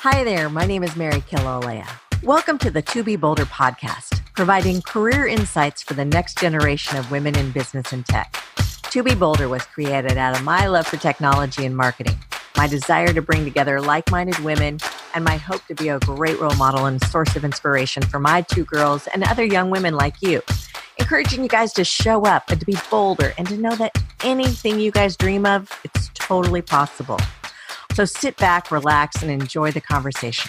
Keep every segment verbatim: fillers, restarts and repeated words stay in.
Hi there, my name is Mary Kilolea. Welcome to the To Be Bolder podcast, providing career insights for the next generation of women in business and tech. To Be Bolder was created out of my love for technology and marketing, my desire to bring together like-minded women, and my hope to be a great role model and source of inspiration for my two girls and other young women like you, encouraging you guys to show up and to be bolder and to know that anything you guys dream of, it's totally possible. So sit back, relax, and enjoy the conversation.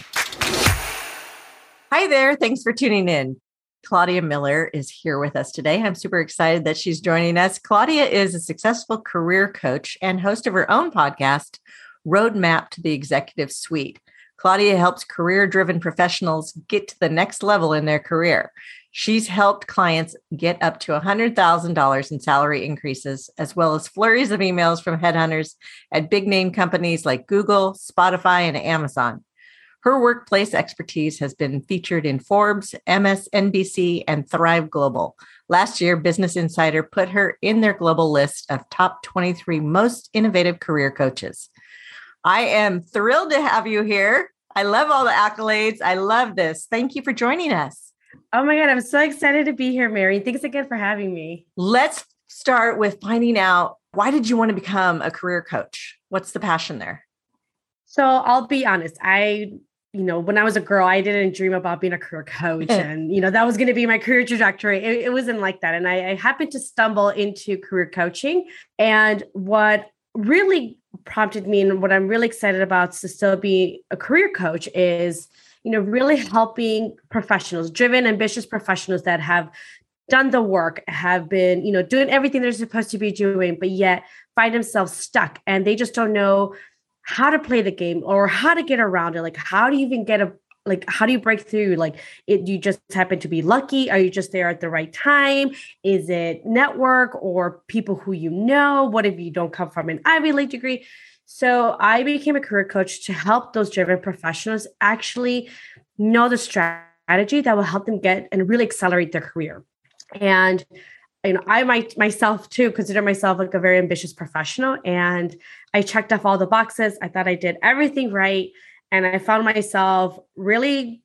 Hi there. Thanks for tuning in. Claudia Miller is here with us today. I'm super excited that she's joining us. Claudia is a successful career coach and host of her own podcast, Roadmap to the Executive Suite. Claudia helps career-driven professionals get to the next level in their career. She's helped clients get up to one hundred thousand dollars in salary increases, as well as flurries of emails from headhunters at big-name companies like Google, Spotify, and Amazon. Her workplace expertise has been featured in Forbes, M S N B C, and Thrive Global. Last year, Business Insider put her in their global list of top twenty-three most innovative career coaches. I am thrilled to have you here. I love all the accolades. I love this. Thank you for joining us. Oh my God, I'm so excited to be here, Mary. Thanks again for having me. Let's start with finding out, why did you want to become a career coach? What's the passion there? So I'll be honest. I, you know, when I was a girl, I didn't dream about being a career coach and, you know, that was going to be my career trajectory. It, it wasn't like that. And I, I happened to stumble into career coaching. And what really prompted me and what I'm really excited about to still be a career coach is, you know, really helping professionals, driven, ambitious professionals that have done the work, have been, you know, doing everything they're supposed to be doing, but yet find themselves stuck and they just don't know how to play the game or how to get around it. Like, how do you even get a, like, how do you break through? Like, it, you just happen to be lucky? Are you just there at the right time? Is it network or people who you know? What if you don't come from an Ivy League degree? So I became a career coach to help those driven professionals actually know the strategy that will help them get and really accelerate their career. And you know, I might myself too consider myself like a very ambitious professional. And I checked off all the boxes. I thought I did everything right. And I found myself really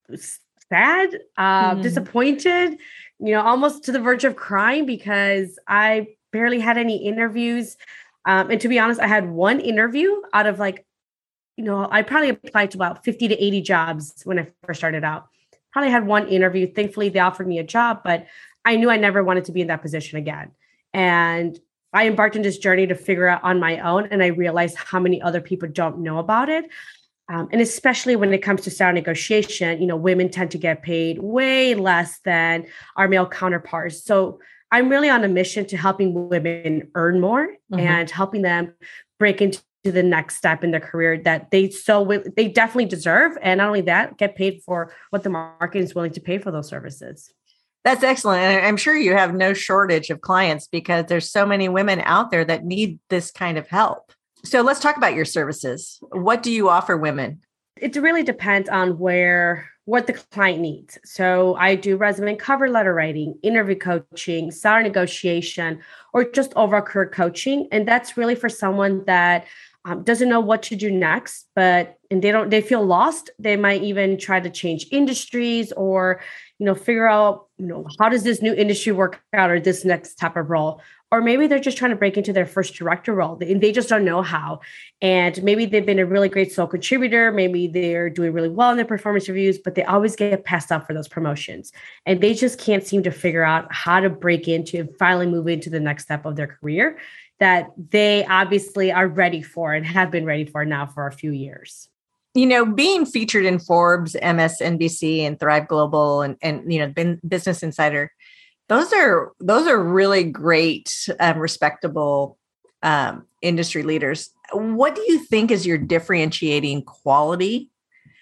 sad, uh, mm. disappointed, you know, almost to the verge of crying because I barely had any interviews. Um, and to be honest, I had one interview out of like, you know, I probably applied to about fifty to eighty jobs when I first started out. Probably had one interview. Thankfully, they offered me a job, but I knew I never wanted to be in that position again. And I embarked on this journey to figure out on my own. And I realized how many other people don't know about it. Um, and especially when it comes to salary negotiation, you know, women tend to get paid way less than our male counterparts. So I'm really on a mission to helping women earn more mm-hmm. and helping them break into the next step in their career that they so they definitely deserve. And not only that, get paid for what the market is willing to pay for those services. That's excellent. And I'm sure you have no shortage of clients because there's so many women out there that need this kind of help. So let's talk about your services. What do you offer women? It really depends on where what the client needs. So I do resume and cover letter writing, interview coaching, salary negotiation, or just overall career coaching. And that's really for someone that um, doesn't know what to do next, but and they don't they feel lost. They might even try to change industries or, you know, figure out, you know, how does this new industry work out or this next type of role? Or maybe they're just trying to break into their first director role and they just don't know how. And maybe they've been a really great sole contributor. Maybe they're doing really well in their performance reviews, but they always get passed up for those promotions. And they just can't seem to figure out how to break into and finally move into the next step of their career that they obviously are ready for and have been ready for now for a few years. You know, being featured in Forbes, M S N B C, and Thrive Global, and, and you know, Business Insider, those are those are really great, um, respectable um, industry leaders. What do you think is your differentiating quality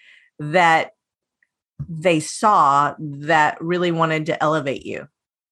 that they saw that really wanted to elevate you?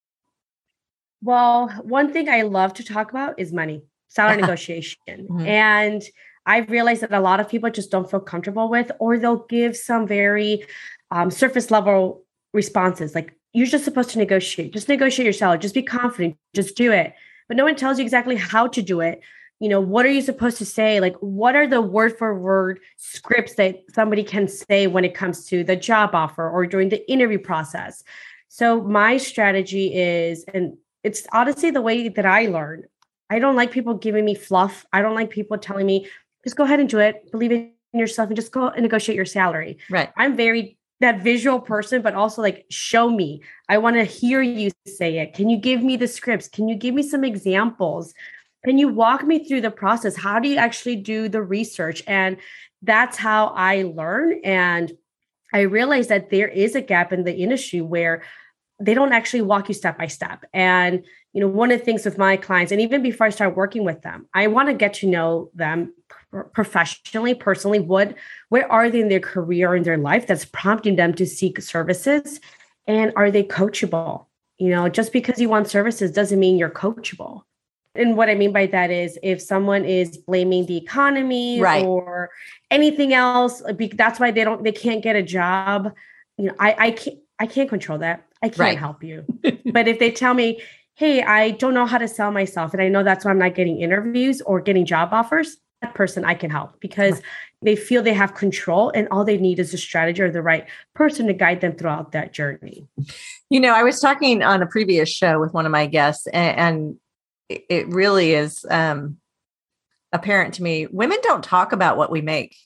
Well, one thing I love to talk about is money, salary negotiation, mm-hmm. and I've realized that a lot of people just don't feel comfortable with, or they'll give some very um, surface level responses. Like, you're just supposed to negotiate, just negotiate your salary, just be confident, just do it. But no one tells you exactly how to do it. You know, what are you supposed to say? Like, what are the word for word scripts that somebody can say when it comes to the job offer or during the interview process? So my strategy is, and it's honestly the way that I learn. I don't like people giving me fluff. I don't like people telling me, just go ahead and do it. Believe in yourself and just go and negotiate your salary. Right. I'm very that visual person, but also like, show me. I want to hear you say it. Can you give me the scripts? Can you give me some examples? Can you walk me through the process? How do you actually do the research? And that's how I learn. And I realized that there is a gap in the industry where they don't actually walk you step by step. And, you know, one of the things with my clients, and even before I start working with them, I want to get to know them professionally, personally. What, where are they in their career, in their life that's prompting them to seek services? And are they coachable? You know, just because you want services doesn't mean you're coachable. And what I mean by that is if someone is blaming the economy right. or anything else, that's why they don't, they can't get a job. You know, I, I can't, I can't control that. I can't right. help you. But if they tell me, hey, I don't know how to sell myself, and I know that's why I'm not getting interviews or getting job offers, that person I can help because right. they feel they have control and all they need is a strategy or the right person to guide them throughout that journey. You know, I was talking on a previous show with one of my guests, and, and it really is um, apparent to me. Women don't talk about what we make.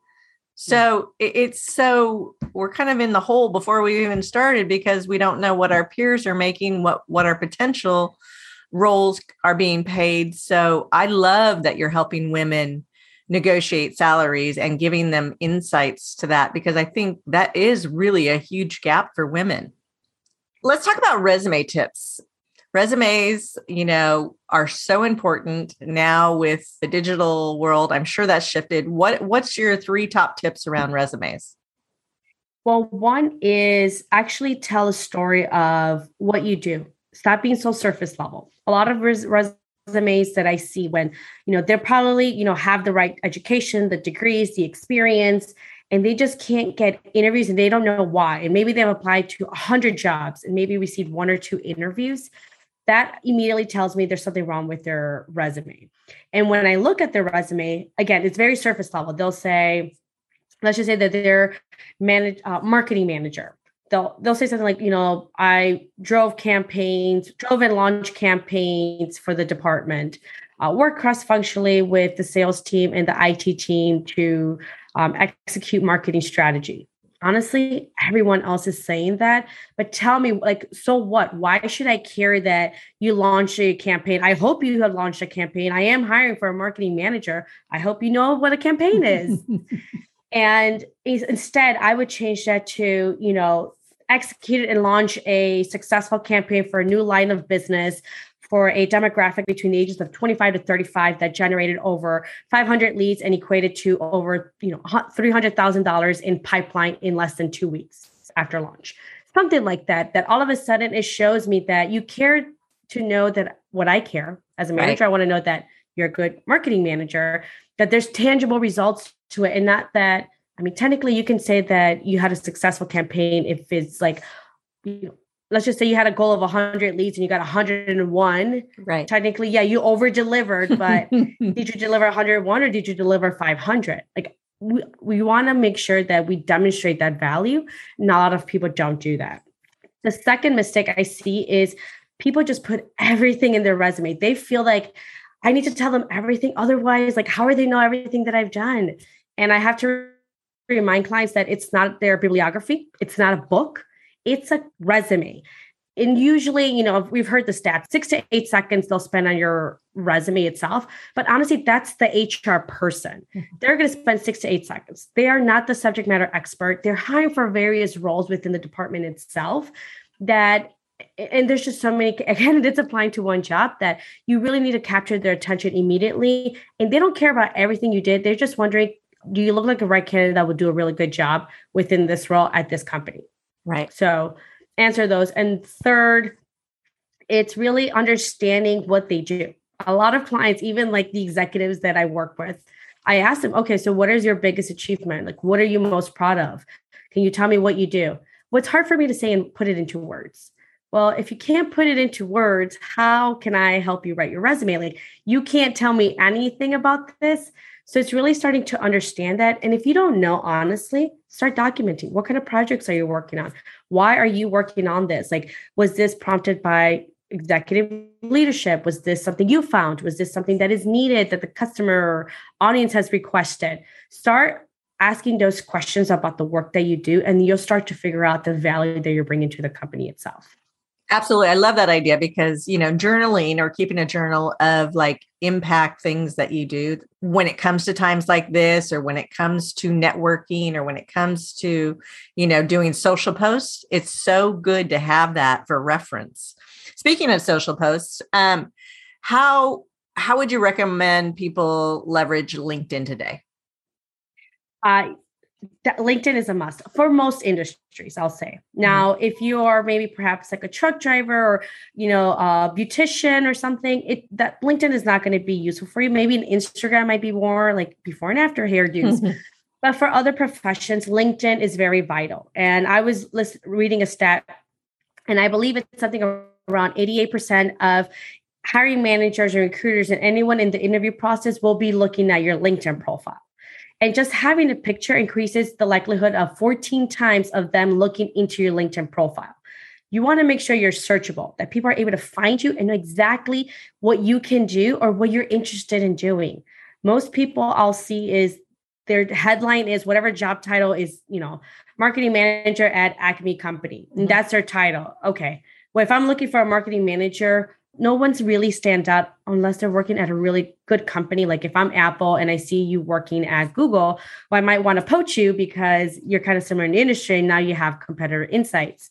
So it's so we're kind of in the hole before we even started because we don't know what our peers are making, what, what our potential roles are being paid. So I love that you're helping women negotiate salaries and giving them insights to that, because I think that is really a huge gap for women. Let's talk about resume tips. Resumes, you know, are so important now with the digital world. I'm sure that's shifted. What What's your three top tips around resumes? Well, one is actually tell a story of what you do. Stop being so surface level. A lot of res- resumes that I see when, you know, they're probably, you know, have the right education, the degrees, the experience, and they just can't get interviews and they don't know why. And maybe they've applied to a hundred jobs and maybe received one or two interviews. That immediately tells me there's something wrong with their resume. And when I look at their resume, again, it's very surface level. They'll say, let's just say that they're manage, uh, marketing manager. They'll they'll say something like, you know, I drove campaigns, drove and launched campaigns for the department, uh, worked cross-functionally with the sales team and the I T team to um, execute marketing strategy. Honestly, everyone else is saying that, but tell me, like, so what? Why should I care that you launched a campaign? I hope you have launched a campaign. I am hiring for a marketing manager. I hope you know what a campaign is. And instead, I would change that to, you know, execute and launch a successful campaign for a new line of business for a demographic between the ages of twenty-five to thirty-five that generated over five hundred leads and equated to over, you know, three hundred thousand dollars in pipeline in less than two weeks after launch. Something like that, that all of a sudden it shows me that you care to know that what I care as a manager, right. I want to know that you're a good marketing manager, that there's tangible results to it. And not that, I mean, technically you can say that you had a successful campaign if it's like, you know, let's just say you had a goal of one hundred leads and you got one hundred one. Right. Technically, yeah, you over delivered, but did you deliver one hundred one or did you deliver five hundred? Like we, we want to make sure that we demonstrate that value. Not a lot of people don't do that. The second mistake I see is people just put everything in their resume. They feel like I need to tell them everything. Otherwise, like, how are they know everything that I've done? And I have to remind clients that it's not their bibliography. It's not a book. It's a resume. And usually, you know, we've heard the stats, six to eight seconds they'll spend on your resume itself. But honestly, that's the H R person. Mm-hmm. They're going to spend six to eight seconds. They are not the subject matter expert. They're hiring for various roles within the department itself that, and there's just so many candidates applying to one job that you really need to capture their attention immediately. And they don't care about everything you did. They're just wondering, do you look like a right candidate that would do a really good job within this role at this company? Right. So answer those. And third, it's really understanding what they do. A lot of clients, even like the executives that I work with, I ask them, okay, so what is your biggest achievement? Like, what are you most proud of? Can you tell me what you do? What's hard for me to say and put it into words? well, if you can't put it into words, how can I help you write your resume? Like, you can't tell me anything about this. So it's really starting to understand that. And if you don't know, honestly, start documenting. What kind of projects are you working on? Why are you working on this? Like, was this prompted by executive leadership? Was this something you found? Was this something that is needed that the customer or audience has requested? Start asking those questions about the work that you do, and you'll start to figure out the value that you're bringing to the company itself. Absolutely. I love that idea because, you know, journaling or keeping a journal of like impact things that you do when it comes to times like this, or when it comes to networking, or when it comes to, you know, doing social posts, it's so good to have that for reference. Speaking of social posts, um, how, how would you recommend people leverage LinkedIn today? Uh, LinkedIn is a must for most industries, I'll say. Now, mm-hmm. if you are maybe perhaps like a truck driver or, you know, a beautician or something, it that LinkedIn is not going to be useful for you. Maybe an Instagram might be more like before and after hairdos. Mm-hmm. But for other professions, LinkedIn is very vital. And I was list- reading a stat, and I believe it's something around eighty-eight percent of hiring managers or recruiters and anyone in the interview process will be looking at your LinkedIn profile. And just having a picture increases the likelihood of fourteen times of them looking into your LinkedIn profile. You want to make sure you're searchable, that people are able to find you and know exactly what you can do or what you're interested in doing. Most people I'll see is their headline is whatever job title is, you know, marketing manager at Acme Company. And that's their title. Okay. Well, if I'm looking for a marketing manager, no one's really stand out unless they're working at a really good company. Like if I'm Apple and I see you working at Google, well, I might want to poach you because you're kind of similar in the industry. And now you have competitor insights.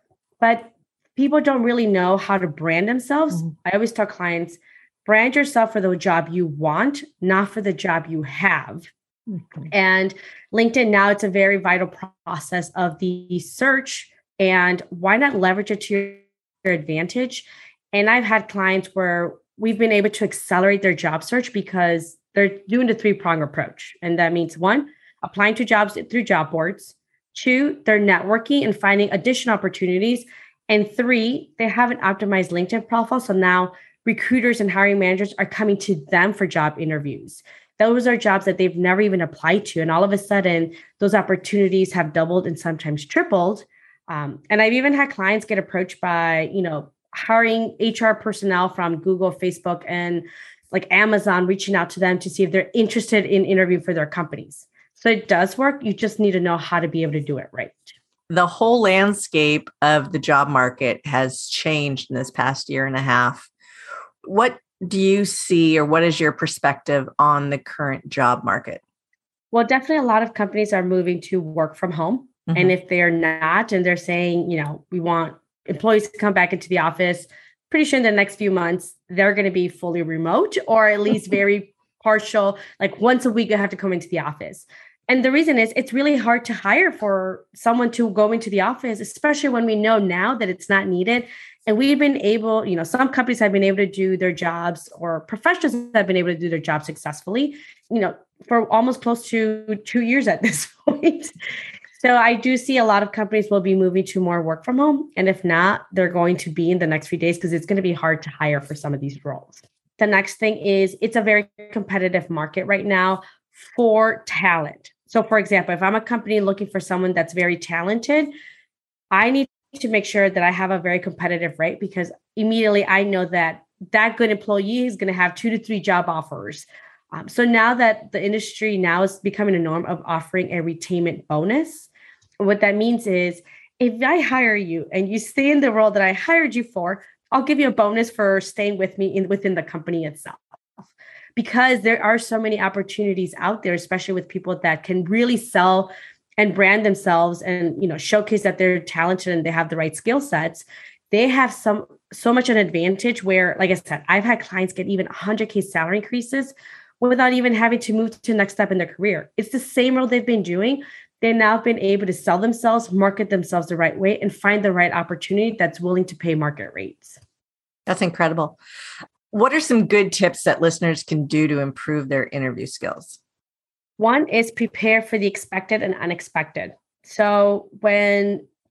But people don't really know how to brand themselves. Mm-hmm. I always tell clients, brand yourself for the job you want, not for the job you have. Mm-hmm. And LinkedIn, now it's a very vital process of the search. And why not leverage it to your, your advantage? And I've had clients where we've been able to accelerate their job search because they're doing the three-prong approach. And that means one, applying to jobs through job boards. Two, they're networking and finding additional opportunities. And three, they have an optimized LinkedIn profile. So now recruiters and hiring managers are coming to them for job interviews. Those are jobs that they've never even applied to. And all of a sudden, those opportunities have doubled and sometimes tripled. Um, and I've even had clients get approached by, you know, hiring H R personnel from Google, Facebook, and like Amazon, reaching out to them to see if they're interested in interviewing for their companies. So it does work. You just need to know how to be able to do it right. The whole landscape of the job market has changed in this past year and a half. What do you see, or what is your perspective on the current job market? Well, definitely a lot of companies are moving to work from home. Mm-hmm. And if they're not, and they're saying, you know, we want employees to come back into the office, pretty sure in the next few months, they're going to be fully remote, or at least very partial, like once a week, they have to come into the office. And the reason is it's really hard to hire for someone to go into the office, especially when we know now that it's not needed. And we've been able, you know, some companies have been able to do their jobs, or professionals have been able to do their job successfully, you know, for almost close to two years at this point. So I do see a lot of companies will be moving to more work from home. And if not, they're going to be in the next few days because it's going to be hard to hire for some of these roles. The next thing is it's a very competitive market right now for talent. So for example, if I'm a company looking for someone that's very talented, I need to make sure that I have a very competitive rate, because immediately I know that that good employee is going to have two to three job offers. Um, so now that the industry now is becoming a norm of offering a retainment bonus, what that means is if I hire you and you stay in the role that I hired you for, I'll give you a bonus for staying with me in within the company itself. Because there are so many opportunities out there, especially with people that can really sell and brand themselves and, you know, showcase that they're talented and they have the right skill sets. They have some so much an advantage where, like I said, I've had clients get even one hundred K salary increases without even having to move to the next step in their career. It's the same role they've been doing. They've now been able to sell themselves, market themselves the right way, and find the right opportunity that's willing to pay market rates. That's incredible. What are some good tips that listeners can do to improve their interview skills? One is prepare for the expected and unexpected. So when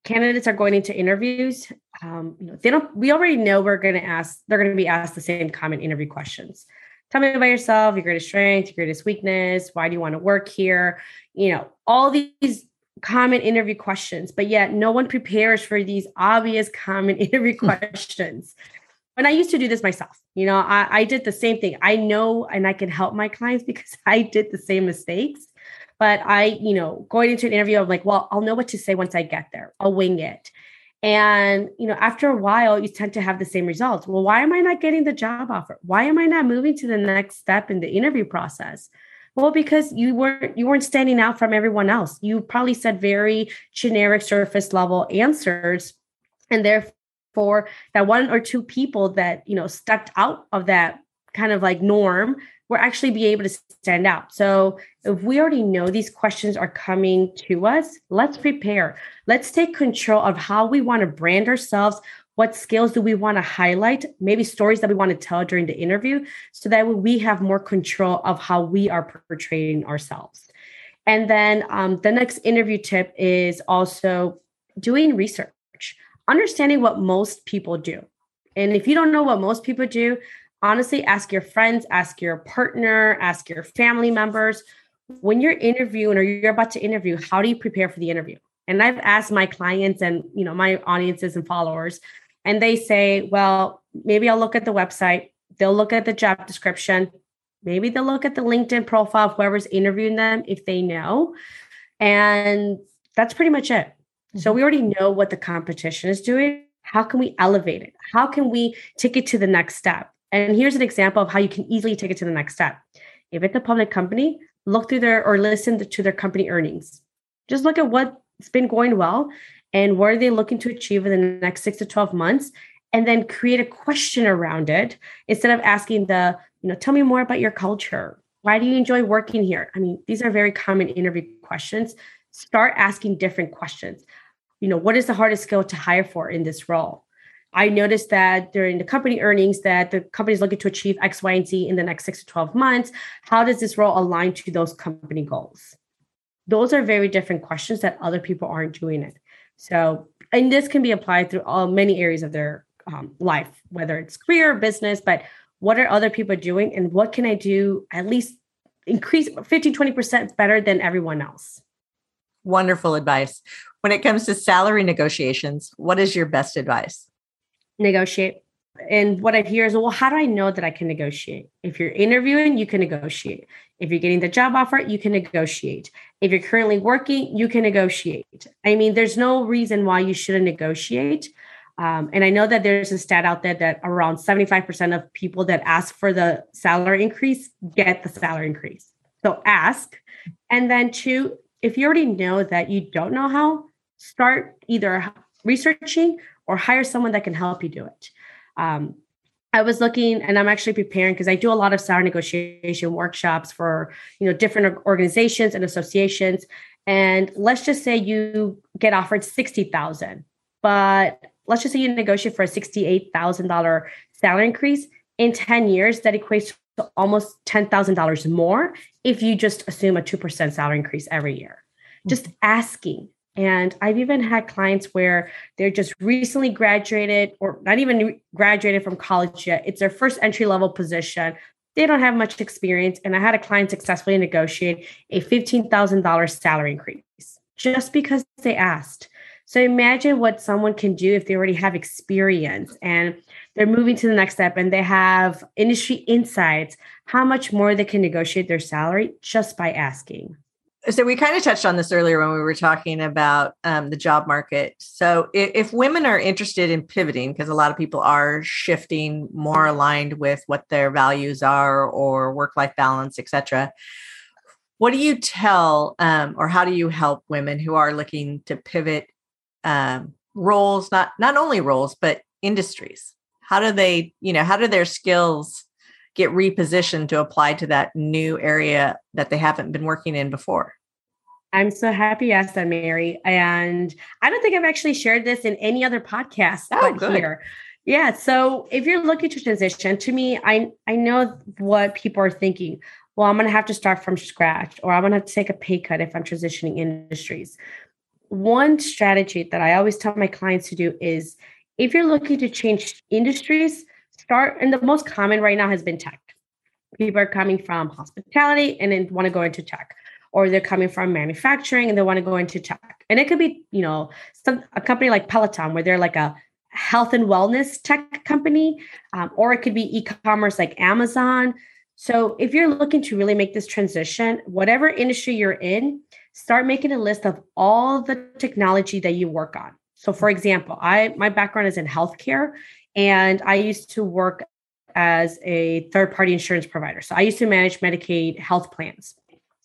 candidates are going into interviews, um, you know, they don't, we already know we're going to ask, they're going to be asked the same common interview questions. Tell me about yourself, your greatest strength, your greatest weakness. Why do you want to work here? You know, all these common interview questions, but yet no one prepares for these obvious common interview questions. And I used to do this myself. You know, I, I did the same thing. I know, and I can help my clients because I did the same mistakes. But I, you know, going into an interview, I'm like, well, I'll know what to say once I get there. I'll wing it. And, you know, after a while, you tend to have the same results. Well, why am I not getting the job offer? Why am I not moving to the next step in the interview process? Well, because you weren't you weren't standing out from everyone else. You probably said very generic surface level answers. And therefore, that one or two people that, you know, stepped out of that kind of like norm will actually be able to stand out. So if we already know these questions are coming to us, let's prepare. Let's take control of how we want to brand ourselves. What skills do we want to highlight? Maybe stories that we want to tell during the interview, so that we have more control of how we are portraying ourselves. And then um, the next interview tip is also doing research, understanding what most people do. And if you don't know what most people do, honestly, ask your friends, ask your partner, ask your family members. When you're interviewing or you're about to interview, how do you prepare for the interview? And I've asked my clients and, you know, my audiences and followers, and they say, well, maybe I'll look at the website. They'll look at the job description. Maybe they'll look at the LinkedIn profile of whoever's interviewing them if they know. And that's pretty much it. Mm-hmm. So we already know what the competition is doing. How can we elevate it? How can we take it to the next step? And here's an example of how you can easily take it to the next step. If it's a public company, look through their or listen to their company earnings. Just look at what's been going well and what are they looking to achieve in the next six to twelve months, and then create a question around it instead of asking the, you know, tell me more about your culture. Why do you enjoy working here? I mean, these are very common interview questions. Start asking different questions. You know, what is the hardest skill to hire for in this role? I noticed that during the company earnings that the company is looking to achieve X, Y, and Z in the next six to twelve months. How does this role align to those company goals? Those are very different questions that other people aren't doing it. So, and this can be applied through all many areas of their um, life, whether it's career or business, but what are other people doing and what can I do at least increase fifteen, twenty percent better than everyone else? Wonderful advice. When it comes to salary negotiations, what is your best advice? Negotiate. And what I hear is, well, how do I know that I can negotiate? If you're interviewing, you can negotiate. If you're getting the job offer, you can negotiate. If you're currently working, you can negotiate. I mean, there's no reason why you shouldn't negotiate. Um, and I know that there's a stat out there that around seventy-five percent of people that ask for the salary increase get the salary increase. So ask. And then two, if you already know that you don't know how, start either researching or hire someone that can help you do it. Um, I was looking, and I'm actually preparing because I do a lot of salary negotiation workshops for, you know, different organizations and associations. And let's just say you get offered sixty thousand dollars, but let's just say you negotiate for a sixty-eight thousand dollars salary increase. In ten years, that equates to almost ten thousand dollars more if you just assume a two percent salary increase every year. Mm-hmm. Just asking. And I've even had clients where they're just recently graduated or not even graduated from college yet. It's their first entry-level position. They don't have much experience. And I had a client successfully negotiate a fifteen thousand dollars salary increase just because they asked. So imagine what someone can do if they already have experience and they're moving to the next step and they have industry insights, how much more they can negotiate their salary just by asking. So we kind of touched on this earlier when we were talking about um, the job market. So if, if women are interested in pivoting, because a lot of people are shifting more aligned with what their values are or work-life balance, et cetera, what do you tell um, or how do you help women who are looking to pivot um, roles, not, not only roles, but industries? How do they, you know, how do their skills get repositioned to apply to that new area that they haven't been working in before? I'm so happy you asked that, Mary. And I don't think I've actually shared this in any other podcast oh, but good. here. Yeah. So if you're looking to transition, to me, I, I know what people are thinking. Well, I'm going to have to start from scratch, or I'm going to have to take a pay cut if I'm transitioning industries. one strategy that I always tell my clients to do is if you're looking to change industries, start, and the most common right now has been tech. People are coming from hospitality and then want to go into tech, or they're coming from manufacturing and they want to go into tech. And it could be, you know, some a company like Peloton, where they're like a health and wellness tech company, um, or it could be e-commerce like Amazon. So if you're looking to really make this transition, whatever industry you're in, start making a list of all the technology that you work on. So for example, I my background is in healthcare, and I used to work as a third-party insurance provider. So I used to manage Medicaid health plans.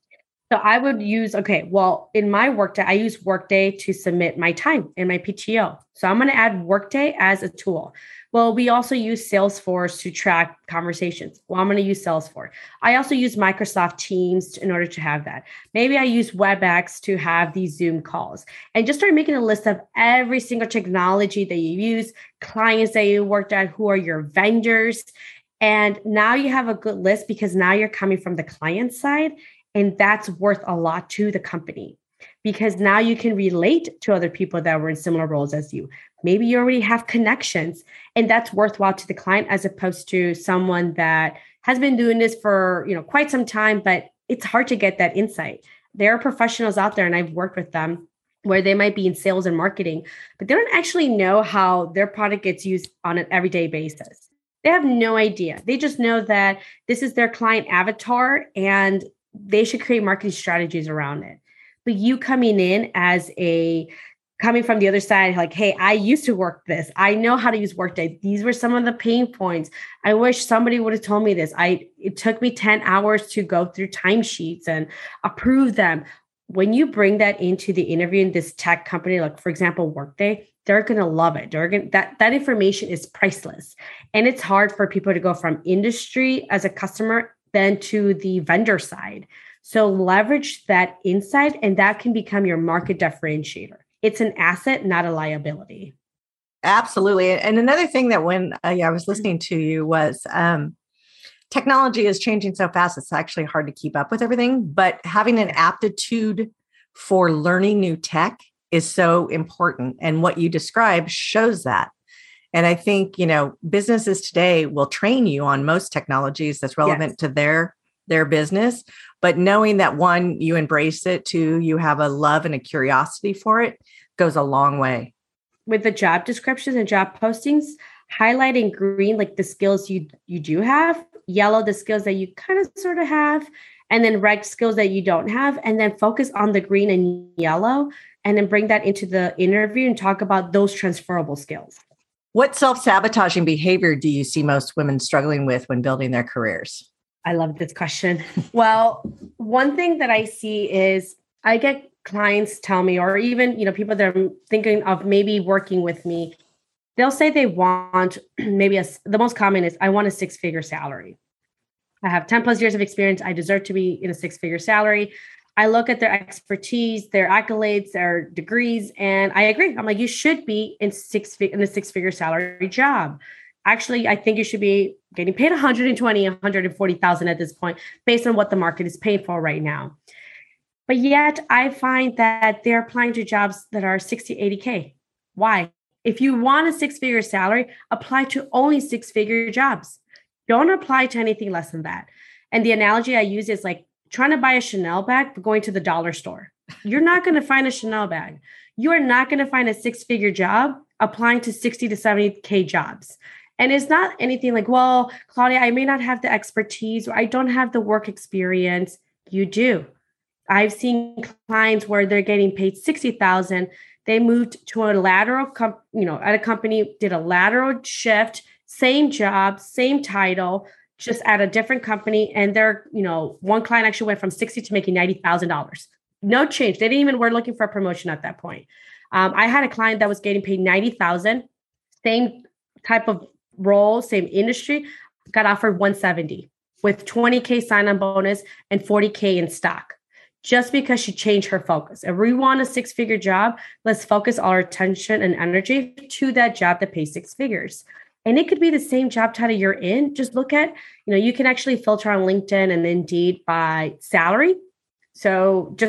So I would use, okay, well, in my Workday, I use Workday to submit my time and my P T O. So I'm going to add Workday as a tool. Well, we also use Salesforce to track conversations. Well, I'm going to use Salesforce. I also use Microsoft Teams in order to have that. Maybe I use WebEx to have these Zoom calls, and just start making a list of every single technology that you use, clients that you worked at, who are your vendors. And now you have a good list because now you're coming from the client side. And that's worth a lot to the company, because now you can relate to other people that were in similar roles as you. Maybe you already have connections, and that's worthwhile to the client, as opposed to someone that has been doing this for, you know, quite some time, but it's hard to get that insight. There are professionals out there, and I've worked with them, where they might be in sales and marketing, but they don't actually know how their product gets used on an everyday basis. They have no idea. They just know that this is their client avatar, and they should create marketing strategies around it. But you coming in as a, coming from the other side, like, hey, I used to work this. I know how to use Workday. These were some of the pain points. I wish somebody would have told me this. I, it took me ten hours to go through timesheets and approve them. When you bring that into the interview in this tech company, like for example, Workday, they're going to love it. They're going that, that information is priceless. And it's hard for people to go from industry as a customer then to the vendor side. So leverage that insight, and that can become your market differentiator. It's an asset, not a liability. Absolutely. And another thing that when uh, yeah, I was listening to you was um, technology is changing so fast, it's actually hard to keep up with everything. But having an aptitude for learning new tech is so important. And what you described shows that. And I think, you know, businesses today will train you on most technologies that's relevant yes. to their, their business. But knowing that, one, you embrace it, two, you have a love and a curiosity for it, goes a long way. With the job descriptions and job postings, highlighting green, like the skills you, you do have, yellow, the skills that you kind of sort of have, and then red skills that you don't have, and then focus on the green and yellow, and then bring that into the interview and talk about those transferable skills. What self-sabotaging behavior do you see most women struggling with when building their careers? I love this question. Well, one thing that I see is I get clients tell me, or even, you know, people that are thinking of maybe working with me, they'll say they want maybe a, the most common is, I want a six-figure salary. I have ten plus years of experience. I deserve to be in a six-figure salary. I look at their expertise, their accolades, their degrees, and I agree. I'm like, you should be in six in a six-figure salary job. Actually, I think you should be getting paid one hundred twenty, one hundred forty thousand at this point, based on what the market is paying for right now. But yet, I find that they're applying to jobs that are sixty, eighty K. Why? If you want a six-figure salary, apply to only six-figure jobs. Don't apply to anything less than that. And the analogy I use is like trying to buy a Chanel bag, but going to the dollar store. You're not going to find a Chanel bag. You are not going to find a six-figure job applying to sixty to seventy K jobs. And it's not anything like, well, Claudia, I may not have the expertise, or I don't have the work experience. You do. I've seen clients where they're getting paid sixty thousand dollars. They moved to a lateral, com- you know, at a company, did a lateral shift, same job, same title, just at a different company. And they're, you know, one client actually went from sixty to making ninety thousand dollars. No change. They didn't even, were looking for a promotion at that point. Um, I had a client that was getting paid ninety thousand dollars, same type of role, same industry, got offered one hundred seventy thousand dollars with twenty K sign-on bonus and forty K in stock, just because she changed her focus. If we want a six-figure job, let's focus our attention and energy to that job that pays six figures. And it could be the same job title you're in. Just look at, you know, you can actually filter on LinkedIn and Indeed by salary. So just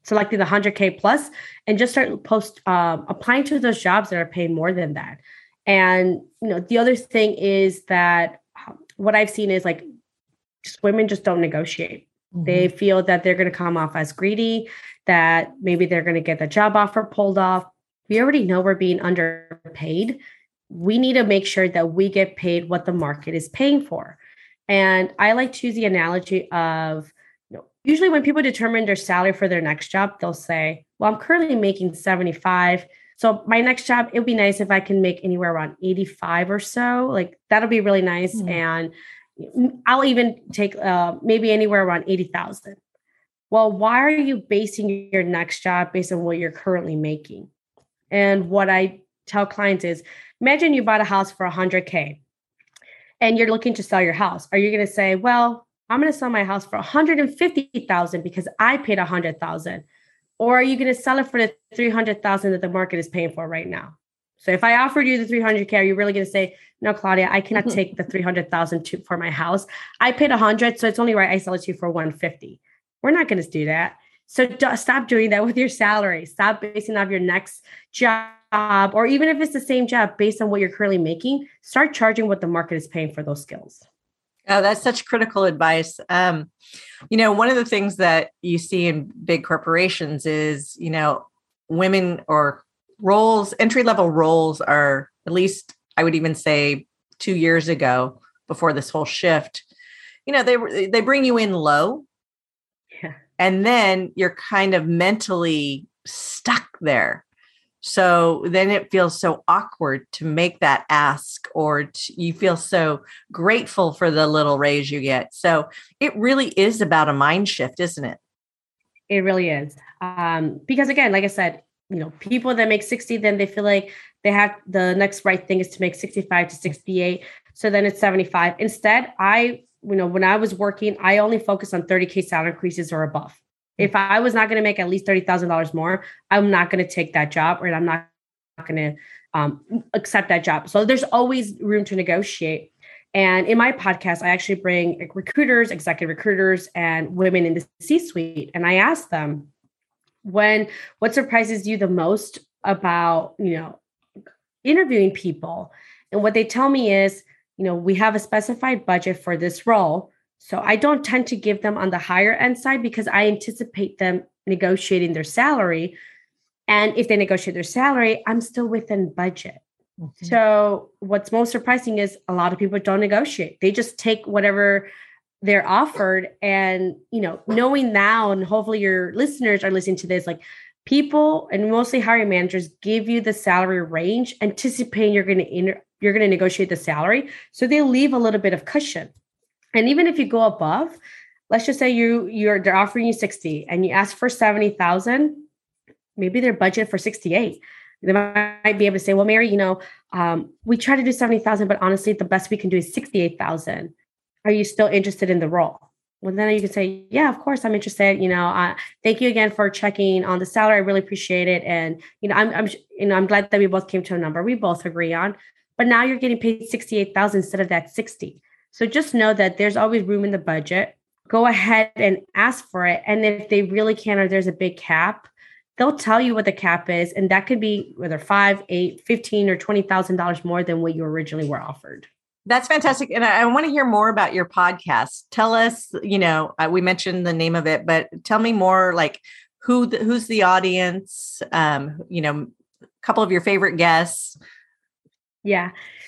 selecting the one hundred K plus and just start post um, applying to those jobs that are paying more than that. And, you know, the other thing is that um, what I've seen is like just women just don't negotiate. Mm-hmm. They feel that they're going to come off as greedy, that maybe they're going to get the job offer pulled off. We already know we're being underpaid. We need to make sure that we get paid what the market is paying for. And I like to use the analogy of, you know, usually when people determine their salary for their next job, they'll say, well, I'm currently making seventy-five. So my next job, it would be nice if I can make anywhere around eighty-five or so. Like that'll be really nice. Mm-hmm. And I'll even take uh, maybe anywhere around eighty thousand. Well, why are you basing your next job based on what you're currently making? And what I tell clients is, imagine you bought a house for one hundred K and you're looking to sell your house. Are you going to say, well, I'm going to sell my house for one hundred fifty thousand because I paid one hundred thousand? Or are you going to sell it for the three hundred thousand that the market is paying for right now? So if I offered you the three hundred K, are you really going to say, no, Claudia, I cannot mm-hmm. take the three hundred thousand to, for my house. I paid one hundred, so it's only right I sell it to you for one hundred fifty. We're not going to do that. So do, stop doing that with your salary. Stop basing off your next job, or even if it's the same job based on what you're currently making, start charging what the market is paying for those skills. Oh, that's such critical advice. Um, you know, one of the things that you see in big corporations is, you know, women or roles, entry-level roles are, at least I would even say two years ago, before this whole shift, you know, they they bring you in low. Yeah. And then you're kind of mentally stuck there. So then it feels so awkward to make that ask, or to, you feel so grateful for the little raise you get. So it really is about a mind shift, isn't it? It really is. Um, because again, like I said, you know, people that make sixty, then they feel like they have the next right thing is to make sixty-five to sixty-eight. So then it's seventy-five. Instead, I, you know, when I was working, I only focused on thirty K salary increases or above. If I was not going to make at least thirty thousand dollars more, I'm not going to take that job, or I'm not going to um, accept that job. So there's always room to negotiate. And in my podcast, I actually bring recruiters, executive recruiters, and women in the C-suite. And I ask them, when, what surprises you the most about, you know, interviewing people? And what they tell me is, you know, we have a specified budget for this role. So I don't tend to give them on the higher end side because I anticipate them negotiating their salary. And if they negotiate their salary, I'm still within budget. Mm-hmm. So what's most surprising is a lot of people don't negotiate. They just take whatever they're offered. And, you know, knowing now, and hopefully your listeners are listening to this, like people and mostly hiring managers give you the salary range, anticipating you're going to inter- you're going to negotiate the salary. So they leave a little bit of cushion. And even if you go above, let's just say you you're they're offering you sixty and you ask for seventy thousand, maybe their budget for sixty-eight. They might be able to say, well, Mary, you know, um, we try to do seventy thousand, but honestly, the best we can do is sixty-eight thousand. Are you still interested in the role? Well, then you can say, yeah, of course, I'm interested. You know, uh, thank you again for checking on the salary. I really appreciate it. And, you know, I'm, I'm, you know, I'm glad that we both came to a number we both agree on, but now you're getting paid sixty-eight thousand instead of that sixty. So just know that there's always room in the budget. Go ahead and ask for it. And if they really can, or there's a big cap, they'll tell you what the cap is. And that could be whether five, eight, fifteen, or twenty thousand dollars more than what you originally were offered. That's fantastic. And I, I want to hear more about your podcast. Tell us, you know, uh, we mentioned the name of it, but tell me more, like who, the, who's the audience, um, you know, a couple of your favorite guests. Yeah.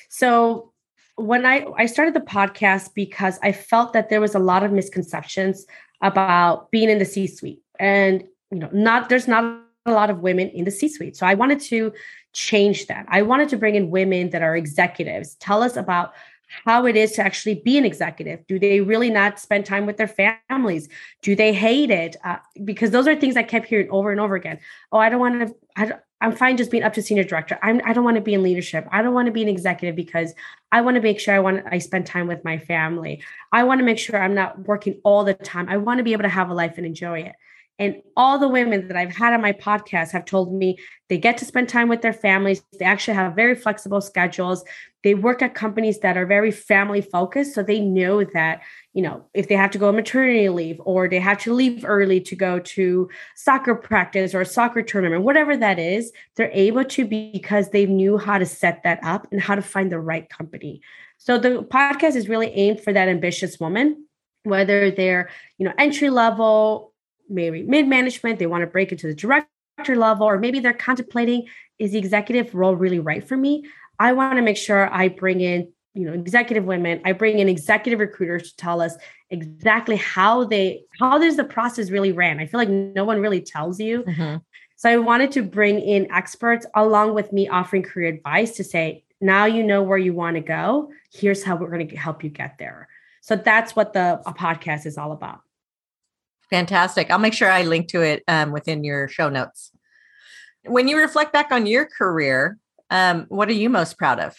So when I, I started the podcast because I felt that there was a lot of misconceptions about being in the C-suite, and, you know, not, there's not a lot of women in the C-suite. So I wanted to change that. I wanted to bring in women that are executives, tell us about how it is to actually be an executive. Do they really not spend time with their families? Do they hate it? Uh, because those are things I kept hearing over and over again. Oh, I don't want to, I don't, I'm fine just being up to senior director. I'm, I don't want to be in leadership. I don't want to be an executive because I want to make sure I want I spend time with my family. I want to make sure I'm not working all the time. I want to be able to have a life and enjoy it. And all the women that I've had on my podcast have told me they get to spend time with their families. They actually have very flexible schedules. They work at companies that are very family focused. So they know that, you know, if they have to go on maternity leave or they have to leave early to go to soccer practice or a soccer tournament, whatever that is, they're able to be because they knew how to set that up and how to find the right company. So the podcast is really aimed for that ambitious woman, whether they're, you know, entry level, maybe mid-management, they want to break into the director level, or maybe they're contemplating, is the executive role really right for me? I want to make sure I bring in, you know, executive women. I bring in executive recruiters to tell us exactly how they, how does the process really ran. I feel like no one really tells you. Mm-hmm. So I wanted to bring in experts along with me offering career advice to say, now you know where you want to go. Here's how we're going to help you get there. So that's what the a podcast is all about. Fantastic. I'll make sure I link to it um, within your show notes. When you reflect back on your career, um, what are you most proud of?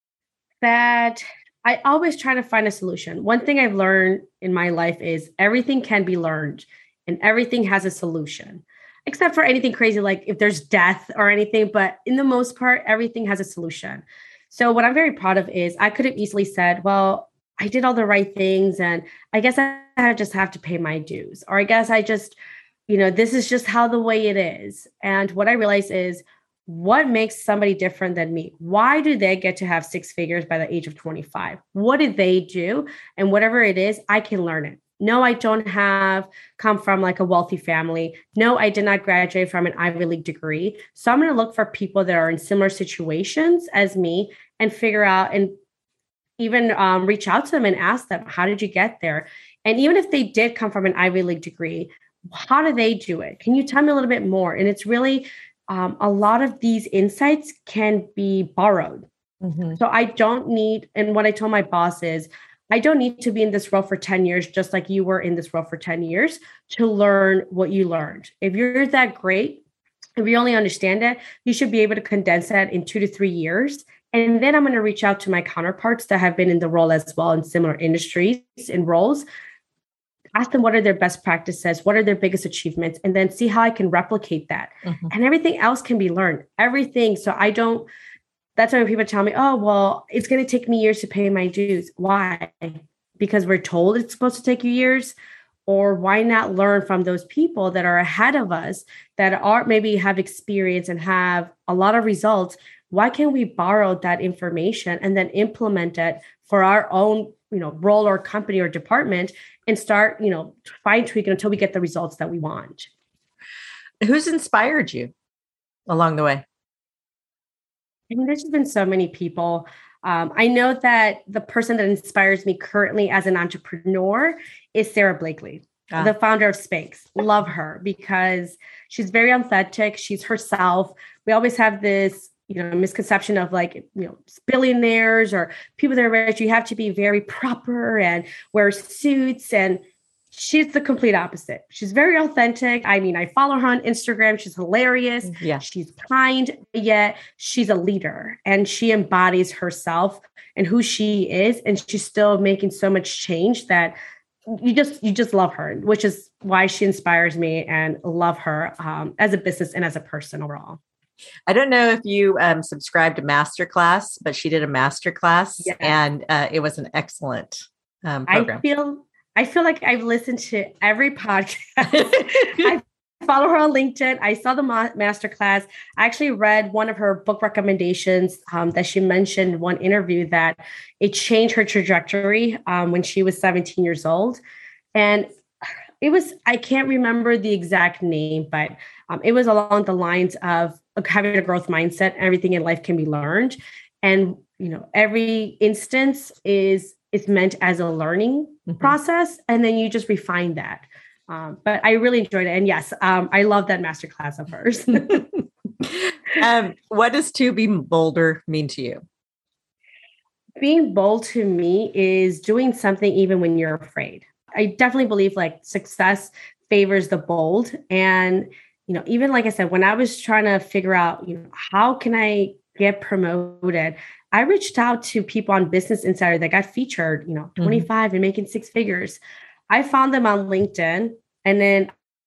That I always try to find a solution. One thing I've learned in my life is everything can be learned and everything has a solution, except for anything crazy, like if there's death or anything. But in the most part, everything has a solution. So what I'm very proud of is I could have easily said, well, I did all the right things and I guess I just have to pay my dues. Or I guess I just, you know, this is just how the way it is. And what I realized is what makes somebody different than me? Why do they get to have six figures by the age of twenty-five? What did they do? And whatever it is, I can learn it. No, I don't have come from like a wealthy family. No, I did not graduate from an Ivy League degree. So I'm going to look for people that are in similar situations as me and figure out and even um, reach out to them and ask them, how did you get there? And even if they did come from an Ivy League degree, how do they do it? Can you tell me a little bit more? And it's really, um, a lot of these insights can be borrowed. Mm-hmm. So I don't need, and what I told my boss is, I don't need to be in this role for ten years, just like you were in this role for ten years to learn what you learned. If you're that great, if you only understand it, you should be able to condense that in two to three years. And then I'm going to reach out to my counterparts that have been in the role as well in similar industries and roles. Ask them what are their best practices, what are their biggest achievements, and then see how I can replicate that. Mm-hmm. And everything else can be learned. Everything. So I don't, that's why when people tell me, oh, well, it's going to take me years to pay my dues. Why? Because we're told it's supposed to take you years? Or why not learn from those people that are ahead of us that are maybe have experience and have a lot of results? Why can't we borrow that information and then implement it for our own, you know, role or company or department and start, you know, fine tweaking until we get the results that we want? Who's inspired you along the way? I mean, there's just been so many people. Um, I know that the person that inspires me currently as an entrepreneur is Sarah Blakely, ah. the founder of Spanx. Love her because she's very authentic. She's herself. We always have this, you know, misconception of like, you know, billionaires or people that are rich. You have to be very proper and wear suits. And she's the complete opposite. She's very authentic. I mean, I follow her on Instagram. She's hilarious. Yeah. She's kind, yet she's a leader and she embodies herself and who she is. And she's still making so much change that you just, you just love her, which is why she inspires me and love her um, as a business and as a person overall. I don't know if you um, subscribed to Masterclass, but she did a masterclass yeah. and uh, it was an excellent um, program. I feel I feel like I've listened to every podcast. I follow her on LinkedIn. I saw the ma- masterclass. I actually read one of her book recommendations um, that she mentioned in one interview that it changed her trajectory um, when she was seventeen years old. And it was, I can't remember the exact name, but um, it was along the lines of having a growth mindset. Everything in life can be learned. And, you know, every instance is it's meant as a learning mm-hmm. process. And then you just refine that. Um, but I really enjoyed it. And yes, um, I love that masterclass of hers. um, what does to be bolder mean to you? Being bold to me is doing something even when you're afraid. I definitely believe like success favors the bold. And, you know, even like I said, when I was trying to figure out, you know, how can I get promoted? I reached out to people on Business Insider that got featured, you know, twenty-five mm-hmm. and making six figures. I found them on LinkedIn and then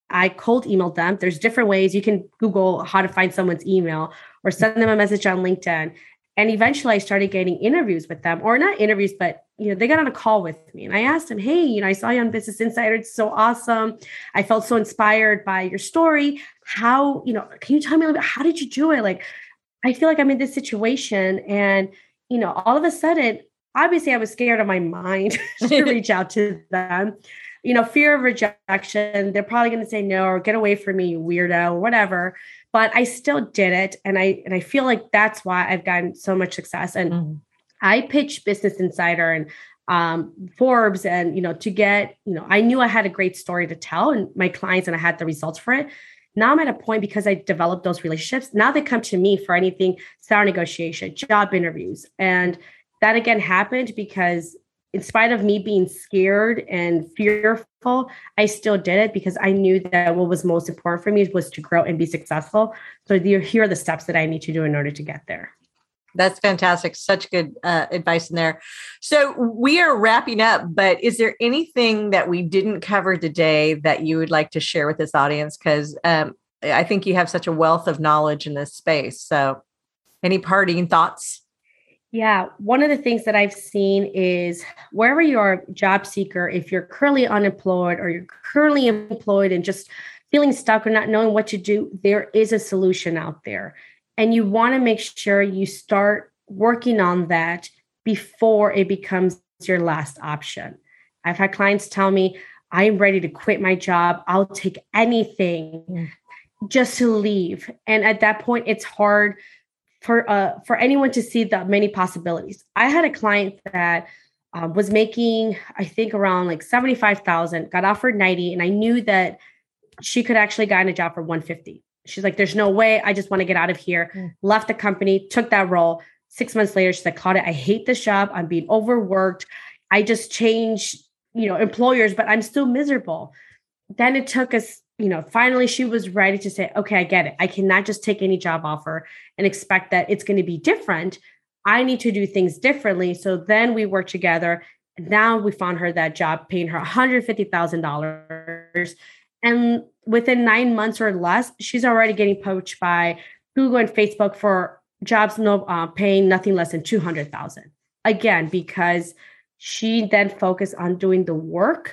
I cold emailed them. There's different ways. You can Google how to find someone's email or send them a message on LinkedIn. And eventually I started getting interviews with them, or not interviews, but you know, they got on a call with me and I asked them, hey, you know, I saw you on Business Insider. It's so awesome. I felt so inspired by your story. How, you know, can you tell me a little bit, how did you do it? Like, I feel like I'm in this situation. And, you know, all of a sudden, obviously I was scared of my mind to reach out to them. You know, fear of rejection. They're probably going to say no or get away from me, you weirdo, or whatever. But I still did it. And I and I feel like that's why I've gotten so much success. And mm-hmm. I pitched Business Insider and um, Forbes and, you know, to get, you know, I knew I had a great story to tell and my clients and I had the results for it. Now I'm at a point because I developed those relationships. Now they come to me for anything, salary negotiation, job interviews. And that again happened because in spite of me being scared and fearful, I still did it because I knew that what was most important for me was to grow and be successful. So here are the steps that I need to do in order to get there. That's fantastic. Such good uh, advice in there. So we are wrapping up, but is there anything that we didn't cover today that you would like to share with this audience? Because um, I think you have such a wealth of knowledge in this space. So any parting thoughts? Yeah. One of the things that I've seen is wherever you're a job seeker, if you're currently unemployed or you're currently employed and just feeling stuck or not knowing what to do, there is a solution out there. And you want to make sure you start working on that before it becomes your last option. I've had clients tell me, I'm ready to quit my job. I'll take anything yeah. just to leave. And at that point, it's hard for uh, for anyone to see the many possibilities. I had a client that um, was making, I think, around like seventy-five thousand, got offered ninety, and I knew that she could actually get a job for one fifty. She's like, there's no way. I just want to get out of here. Mm. Left the company, took that role. Six months later, she said, Claudia, I hate this job. I'm being overworked. I just changed, you know, employers, but I'm still miserable. Then it took us, you know, finally she was ready to say, okay, I get it. I cannot just take any job offer and expect that it's going to be different. I need to do things differently. So then we worked together. Now we found her that job, paying her one hundred fifty thousand dollars. And within nine months or less, she's already getting poached by Google and Facebook for jobs no uh, paying nothing less than two hundred thousand dollars. Again, because she then focused on doing the work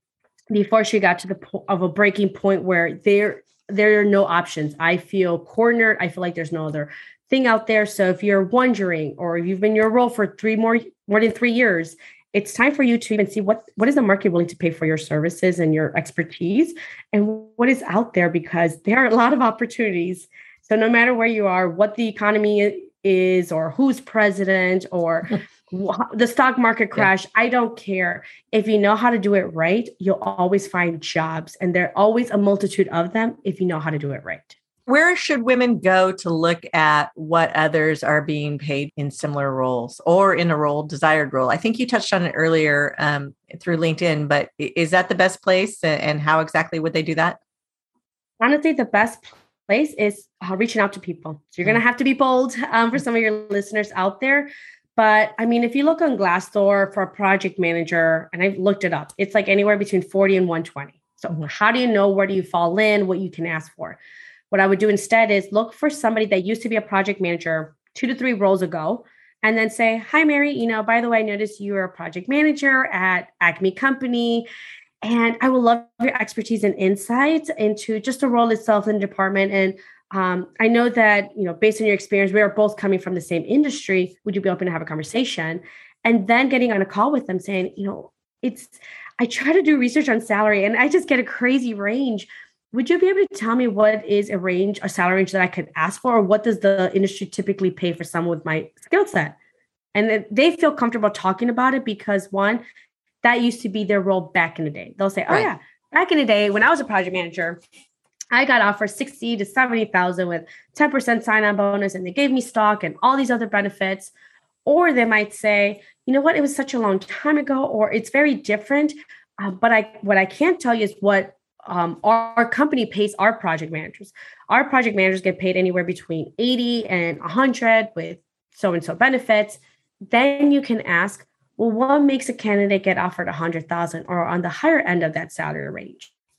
before she got to the point of a breaking point where there, there are no options. I feel cornered. I feel like there's no other thing out there. So if you're wondering, or if you've been in your role for three more, more than three years, it's time for you to even see what, what is the market willing to pay for your services and your expertise and what is out there, because there are a lot of opportunities. So no matter where you are, what the economy is, or who's president, or the stock market crash, yeah. I don't care. If you know how to do it right, you'll always find jobs, and there are always a multitude of them if you know how to do it right. Where should women go to look at what others are being paid in similar roles or in a role, desired role? I think you touched on it earlier um, through LinkedIn, but is that the best place, and how exactly would they do that? Honestly, the best place is uh, reaching out to people. So you're going to have to be bold um, for some of your listeners out there. But I mean, if you look on Glassdoor for a project manager, and I've looked it up, it's like anywhere between forty and one twenty. So mm-hmm. how do you know where do you fall in, what you can ask for? What I would do instead is look for somebody that used to be a project manager two to three roles ago, and then say, hi, Mary, you know, by the way, I noticed you are a project manager at Acme Company, and I would love your expertise and insights into just the role itself in the department. And um, I know that, you know, based on your experience, we are both coming from the same industry. Would you be open to have a conversation? And then getting on a call with them saying, you know, it's, I try to do research on salary and I just get a crazy range. Would you be able to tell me what is a range, a salary range that I could ask for? Or what does the industry typically pay for someone with my skill set? And they feel comfortable talking about it because, one, that used to be their role back in the day. They'll say, oh, right. yeah, back in the day when I was a project manager, I got offered sixty to seventy thousand with ten percent sign-on bonus, and they gave me stock and all these other benefits. Or they might say, you know what, it was such a long time ago, or it's very different. Uh, but I, what I can't tell you is what Um, our, our company pays our project managers. Our project managers get paid anywhere between eighty and one hundred with so-and-so benefits. Then you can ask, well, what makes a candidate get offered one hundred thousand or on the higher end of that salary range?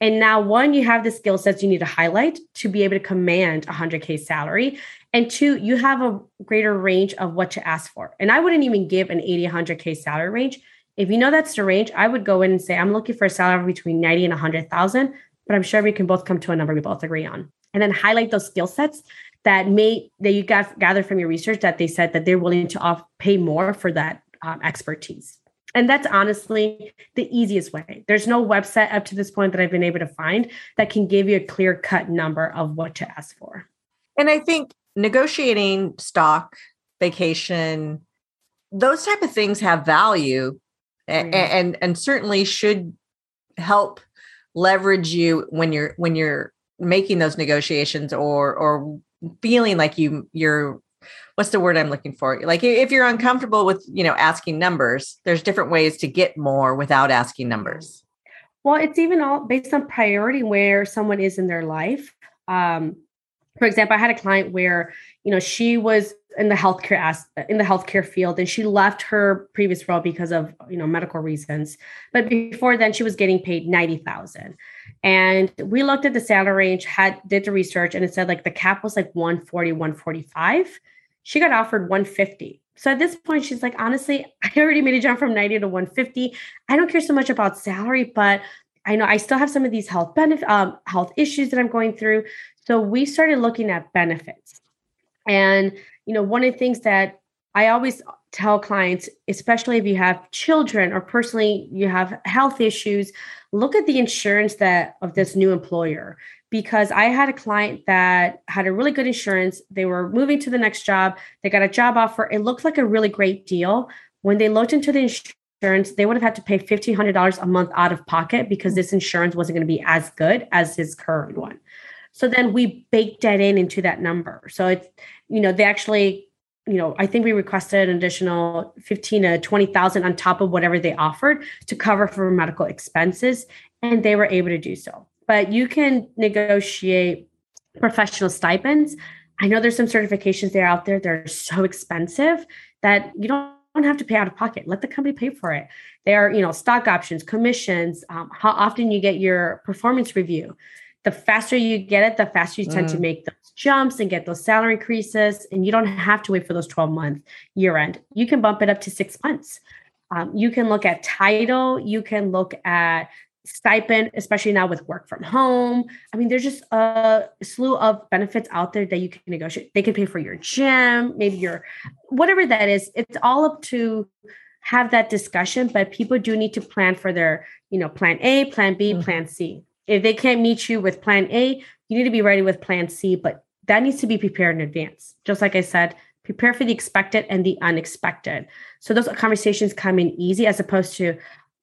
And now, one, you have the skill sets you need to highlight to be able to command a one hundred K salary. And two, you have a greater range of what to ask for. And I wouldn't even give an eighty, one hundred K salary range. If you know that's the range, I would go in and say, I'm looking for a salary between ninety and one hundred thousand, but I'm sure we can both come to a number we both agree on. And then highlight those skill sets that may that you got gathered from your research that they said that they're willing to off, pay more for that um, expertise. And that's honestly the easiest way. There's no website up to this point that I've been able to find that can give you a clear cut number of what to ask for. And I think negotiating stock, vacation, those type of things have value and, Yeah. and, and certainly should help leverage you when you're, when you're making those negotiations or, or feeling like you, you're, what's the word I'm looking for? Like if you're uncomfortable with, you know, asking numbers, there's different ways to get more without asking numbers. Well, it's even all based on priority where someone is in their life. Um, for example, I had a client where, you know, she was in the healthcare as- in the healthcare field and she left her previous role because of, you know, medical reasons. But before then she was getting paid ninety thousand. And we looked at the salary range, had did the research, and it said like the cap was like one forty, one forty-five. She got offered one fifty. So at this point, she's like, honestly, I already made a jump from ninety to one fifty. I don't care so much about salary, but I know I still have some of these health benefit, um, health issues that I'm going through. So we started looking at benefits. And, you know, one of the things that I always tell clients, especially if you have children or personally you have health issues, look at the insurance that of this new employer. Because I had a client that had a really good insurance. They were moving to the next job. They got a job offer. It looked like a really great deal. When they looked into the insurance, they would have had to pay fifteen hundred dollars a month out of pocket because this insurance wasn't going to be as good as his current one. So then we baked that in into that number. So it's, you know, they actually, you know, I think we requested an additional fifteen to twenty thousand on top of whatever they offered to cover for medical expenses. And they were able to do so. But you can negotiate professional stipends. I know there's some certifications that are out there that are so expensive that you don't have to pay out of pocket. Let the company pay for it. There are, you know, stock options, commissions, um, how often you get your performance review. The faster you get it, the faster you tend mm. to make those jumps and get those salary increases. And you don't have to wait for those twelve month year end. You can bump it up to six months. Um, you can look at title. You can look at stipend, especially now with work from home. I mean, there's just a slew of benefits out there that you can negotiate. They can pay for your gym, maybe your, whatever that is. It's all up to have that discussion, but people do need to plan for their, you know, plan A, plan B, mm-hmm. plan C. If they can't meet you with plan A, you need to be ready with plan C, but that needs to be prepared in advance. Just like I said, prepare for the expected and the unexpected. So those conversations come in easy as opposed to,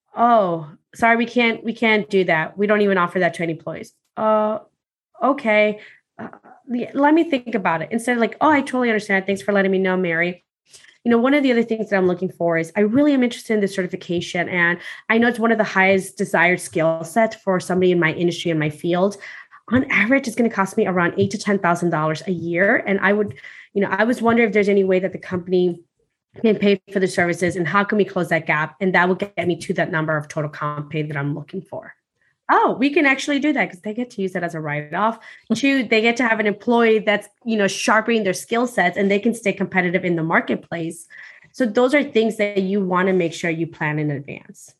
oh, sorry, we can't, we can't do that. We don't even offer that to any employees. Uh, okay. Uh, let me think about it. Instead of like, oh, I totally understand. Thanks for letting me know, Mary. You know, one of the other things that I'm looking for is I really am interested in this certification. And I know it's one of the highest desired skill sets for somebody in my industry, in my field. On average, it's going to cost me around eight to ten thousand dollars a year. And I would, you know, I was wondering if there's any way that the company can pay for the services and how can we close that gap? And that will get me to that number of total comp pay that I'm looking for. Oh, we can actually do that because they get to use that as a write-off. Two, they get to have an employee that's, you know, sharpening their skill sets and they can stay competitive in the marketplace. So those are things that you want to make sure you plan in advance.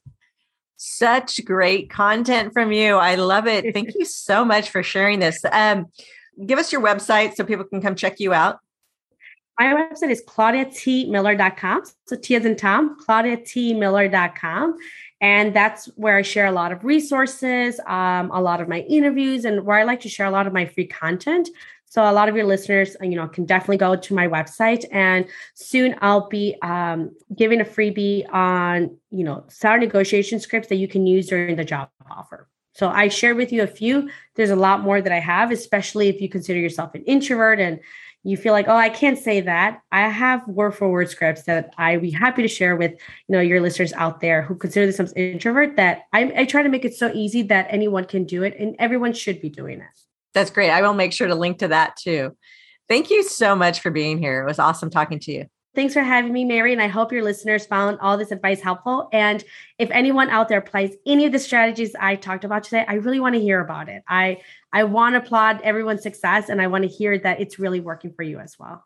Such great content from you. I love it. Thank you so much for sharing this. Um, give us your website so people can come check you out. My website is claudia t miller dot com. So T as in Tom, claudia t miller dot com. And that's where I share a lot of resources, um, a lot of my interviews, and where I like to share a lot of my free content. So a lot of your listeners, you know, can definitely go to my website. And soon I'll be um, giving a freebie on, you know, salary negotiation scripts that you can use during the job offer. So I shared with you a few. There's a lot more that I have, especially if you consider yourself an introvert and you feel like, oh, I can't say that. I have word for word scripts that I'd be happy to share with, you know, your listeners out there who consider themselves introvert, that I, I try to make it so easy that anyone can do it and everyone should be doing it. That's great. I will make sure to link to that too. Thank you so much for being here. It was awesome talking to you. thanks for having me, Mary. And I hope your listeners found all this advice helpful. And if anyone out there applies any of the strategies I talked about today, I really want to hear about it. I, I want to applaud everyone's success, and I want to hear that it's really working for you as well.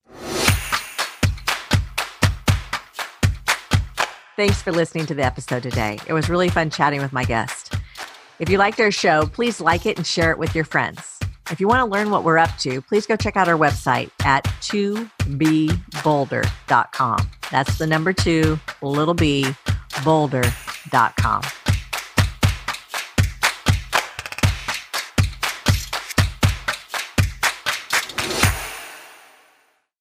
Thanks for listening to the episode today. It was really fun chatting with my guest. If you liked our show, please like it and share it with your friends. If you want to learn what we're up to, please go check out our website at two b boulder dot com. That's the number two, little b, boulder dot com.